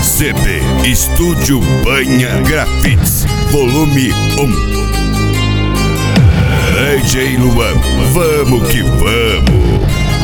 CD Estúdio Banha Grafites, volume 1. DJ Luan, vamos que vamos.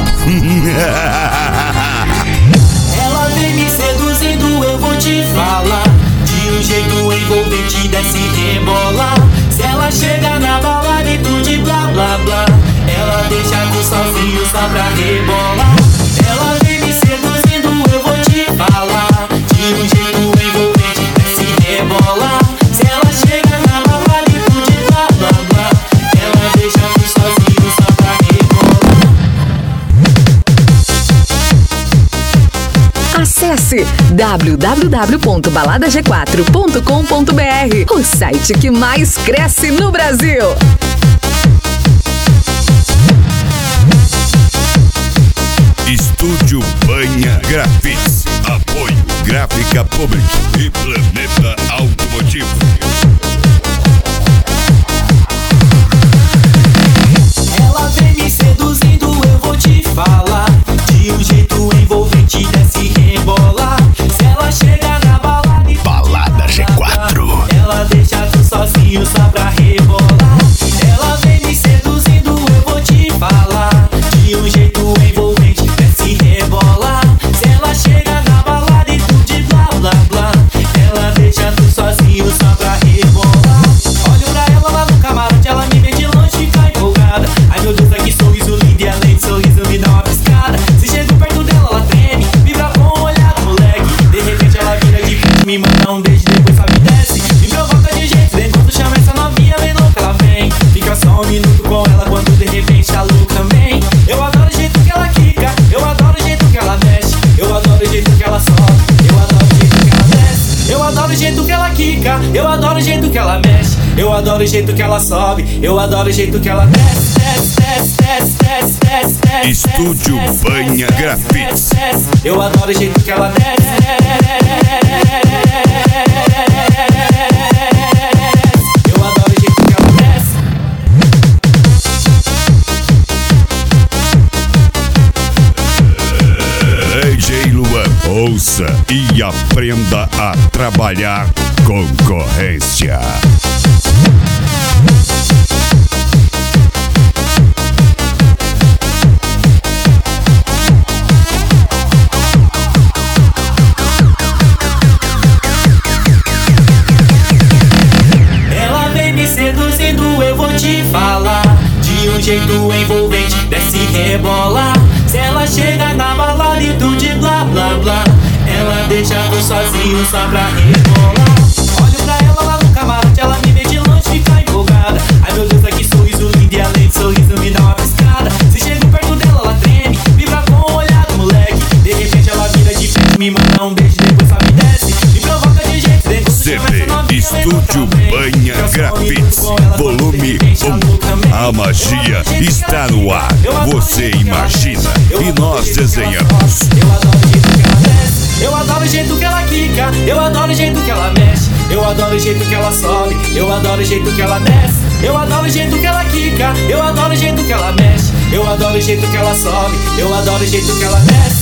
Ela vem me seduzindo, eu vou te falar. De um jeito envolvente, desce e rebola. Se ela chega na balada e tudo de blá blá blá, ela deixa tu sozinho só pra rebolar. Ela vem me seduzindo, eu vou te falar. De um jeito envolvente, desce e rebola. Se ela chega na balada e tudo de blá blá blá, ela deixa tu sozinho só pra rebolar. Acesse www.baladag4.com.br, o site que mais cresce no Brasil. Estúdio Banha Grafites, apoio Gráfica Public e Planeta Automotivo. Ela vem me seduzindo, eu vou te falar. De um jeito envolvente, desce e rebola. Se ela chega na balada e Balada G4, ela deixa tu sozinho só pra rebolar. Ela vem me seduzindo, eu vou te falar. De um jeito envolvente, desce e rebola. Se ela chega na balada e tudo de blá blá blá, ela deixa tu sozinho só pra rebolar. Olho pra ela lá no camarote, ela me vê de longe, fica empolgada. Ai meu Deus, que sorriso lindo, e além de sorriso me dá uma piscada. Se chego perto dela, ela treme, vibra com o olhar do moleque. De repente ela vira de frente, me manda um beijo, depois sobe e desce. Me provoca de jeito, enquanto chama essa novinha, bem louca ela vem. Fica só um minuto com ela, quando de repente a louca também. Eu adoro o jeito que ela quica, eu adoro o jeito que ela mexe, eu adoro o jeito que ela sobe, eu adoro o jeito que ela desce. Eu adoro o jeito que ela quica, eu adoro o jeito que ela mexe, eu adoro o jeito que ela sobe, eu adoro o jeito que ela desce, desce, desce, desce, desce, desce, desce. Estúdio Banha Grafites. Eu adoro o jeito que ela desce. Eu adoro o jeito que ela desce. DJ Luan, ouça e aprenda a trabalhar concorrência. Ela vem me seduzindo, eu vou te falar. De um jeito envolvente, desce e rebola. Se ela chega na balada e tudo de blá blá blá, ela deixa tu sozinho só pra rebolar. Olho pra ela lá no camarote, ela me vê de longe, fica empolgada. Ai meu Deus, que sorriso lindo, e além de sorriso me dá uma piscada. Se chego perto dela, ela treme, vibra com o olhar do moleque. De repente ela vira de frente, me manda um beijo, depois sobe e desce. Me provoca de jeito, CD Estúdio Banha Grafites, volume 1. A magia está no ar. Você imagina e nós desenhamos. Eu adoro o jeito que ela desce, eu adoro o jeito que ela quica, eu adoro o jeito que ela mexe, eu adoro o jeito que ela sobe, eu adoro o jeito que ela desce. Eu adoro o jeito que ela quica, eu adoro o jeito que ela mexe, eu adoro o jeito que ela sobe, eu adoro o jeito que ela desce.